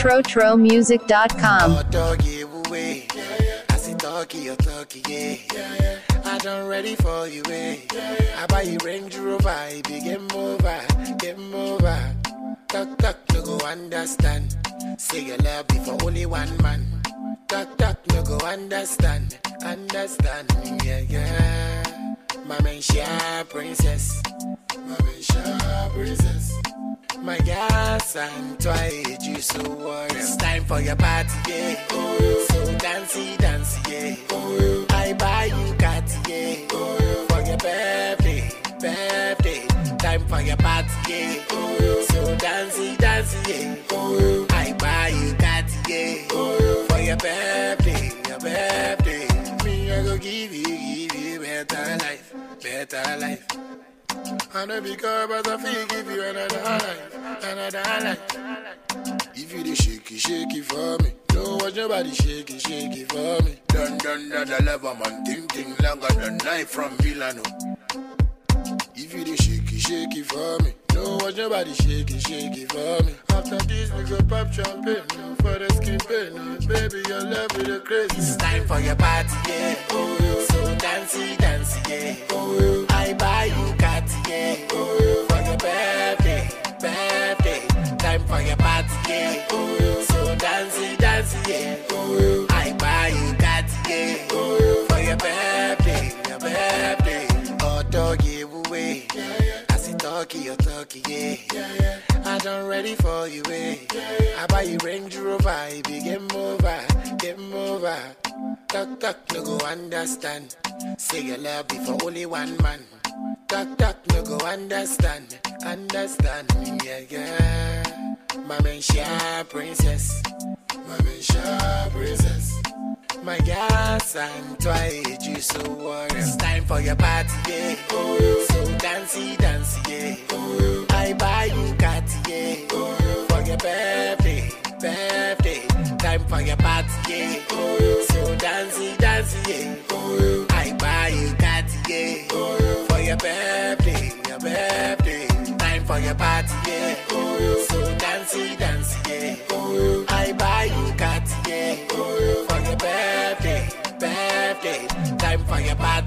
TroTroMusic.com. Oh, dog, give away. I say, talkie, you talkie, yeah. I done ready for you, eh. I buy you Range Rover, I be game over. Talk, no go understand. Say your love be for only one man. Talk, no go understand, yeah. My man, princess. My gas and twice you so worried. It's time for your party, yeah. So dancey, yeah. I buy you cat, yeah. For your birthday. Time for your party, yeah. So dancey, yeah. I buy you cat, yeah. For your birthday. Me, I go give you better life. I know because but I feel give you another life. If you the shaky for me, don't watch your body shaky for me. Dun the level man, ting longer than knife from Milano. If you the shaky for me, don't watch your body shaky for me. After this we go pop champagne, no for the skin pain, no. Baby your love with the crazy. It's time for your party, yeah. So dancey, yeah. I buy you cat, yeah. For your birthday. Time for your party, yeah. So dancey, yeah. I buy you cat, yeah. For your birthday. Oh, dog, give away. I say talkie, you talkie, yeah. I done ready for you, eh. I buy you Range Rover, I be game over. Talk, no go understand. Say your love be for only one man. Talk, no go understand, yeah. My man, princess. My gas and twice you so worried. It's time for your party, yeah. So dancey, yeah. I buy you cat, yeah. For your birthday. Time for your party, yeah. So dancey, yeah. I buy you cat, yeah. For your birthday. Time for your party, yeah. So dancey, yeah. I buy you cat, yeah. For your birthday. Time for your party.